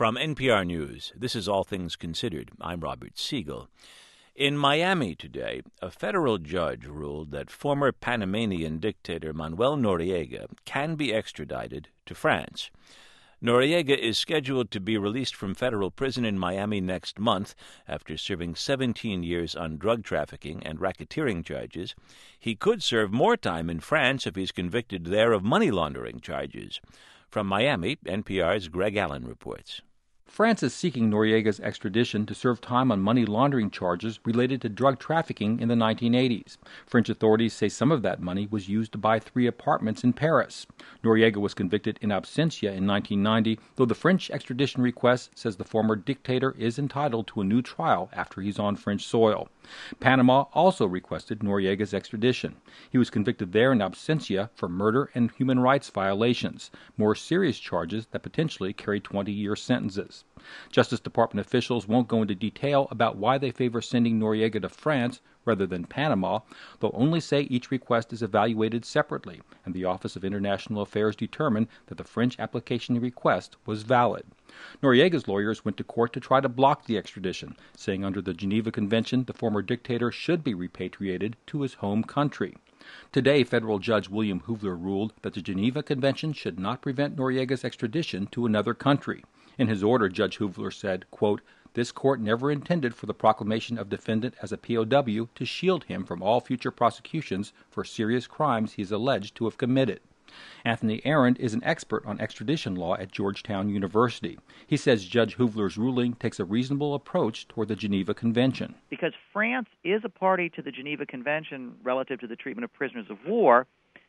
From NPR News, this is All Things Considered. I'm Robert Siegel. In Miami today, a federal judge ruled that former Panamanian dictator Manuel Noriega can be extradited to France. Noriega is scheduled to be released from federal prison in Miami next month after serving 17 years on drug trafficking and racketeering charges. He could serve more time in France if he's convicted there of money laundering charges. From Miami, NPR's Greg Allen reports. France is seeking Noriega's extradition to serve time on money laundering charges related to drug trafficking in the 1980s. French authorities say some of that money was used to buy 3 apartments in Paris. Noriega was convicted in absentia in 1990, though the French extradition request says the former dictator is entitled to a new trial after he's on French soil. Panama also requested Noriega's extradition. He was convicted there in absentia for murder and human rights violations, more serious charges that potentially carry 20-year sentences. Justice Department officials won't go into detail about why they favor sending Noriega to France rather than Panama. They'll only say each request is evaluated separately, and the Office of International Affairs determined that the French application request was valid. Noriega's lawyers went to court to try to block the extradition, saying under the Geneva Convention the former dictator should be repatriated to his home country. Today, federal judge William Huvler ruled that the Geneva Convention should not prevent Noriega's extradition to another country. In his order, Judge Huvler said, quote, "This court never intended for the proclamation of defendant as a POW to shield him from all future prosecutions for serious crimes he is alleged to have committed." Anthony Arend is an expert on extradition law at Georgetown University. He says Judge Huvler's ruling takes a reasonable approach toward the Geneva Convention. Because France is a party to the Geneva Convention relative to the treatment of prisoners of war,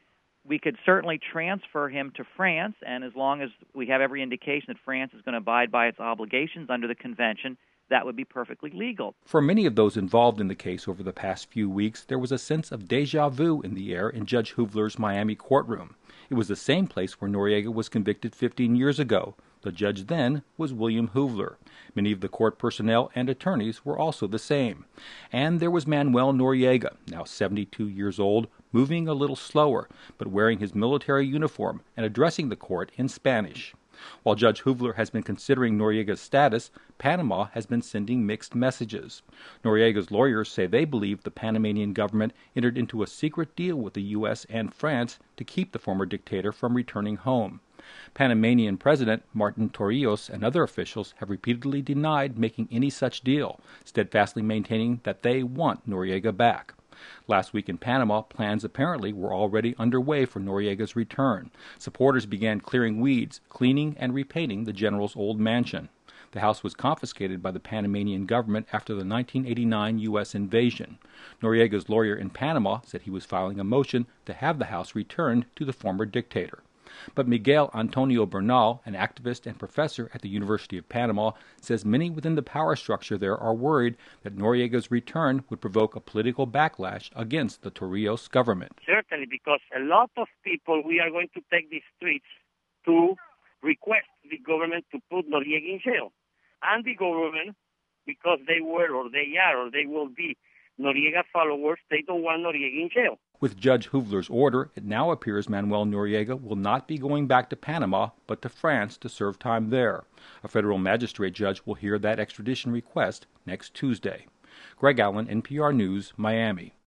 we could certainly transfer him to France, and as long as we have every indication that France is going to abide by its obligations under the convention, that would be perfectly legal. For many of those involved in the case over the past few weeks, there was a sense of déjà vu in the air in Judge Huvler's Miami courtroom. It was the same place where Noriega was convicted 15 years ago. The judge then was William Huvler. Many of the court personnel and attorneys were also the same. And there was Manuel Noriega, now 72 years old, moving a little slower, but wearing his military uniform and addressing the court in Spanish. While Judge Huvler has been considering Noriega's status, Panama has been sending mixed messages. Noriega's lawyers say they believe the Panamanian government entered into a secret deal with the U.S. and France to keep the former dictator from returning home. Panamanian President Martin Torrijos and other officials have repeatedly denied making any such deal, steadfastly maintaining that they want Noriega back. Last week in Panama, plans apparently were already underway for Noriega's return. Supporters began clearing weeds, cleaning and repainting the general's old mansion. The house was confiscated by the Panamanian government after the 1989 U.S. invasion. Noriega's lawyer in Panama said he was filing a motion to have the house returned to the former dictator. But Miguel Antonio Bernal, an activist and professor at the University of Panama, says many within the power structure there are worried that Noriega's return would provoke a political backlash against the Torrijos government. Certainly, because a lot of people, we are going to take the streets to request the government to put Noriega in jail. And the government, because they were or they are or they will be Noriega followers, they don't want Noriega in jail. With Judge Huvler's order, it now appears Manuel Noriega will not be going back to Panama, but to France to serve time there. A federal magistrate judge will hear that extradition request next Tuesday. Greg Allen, NPR News, Miami.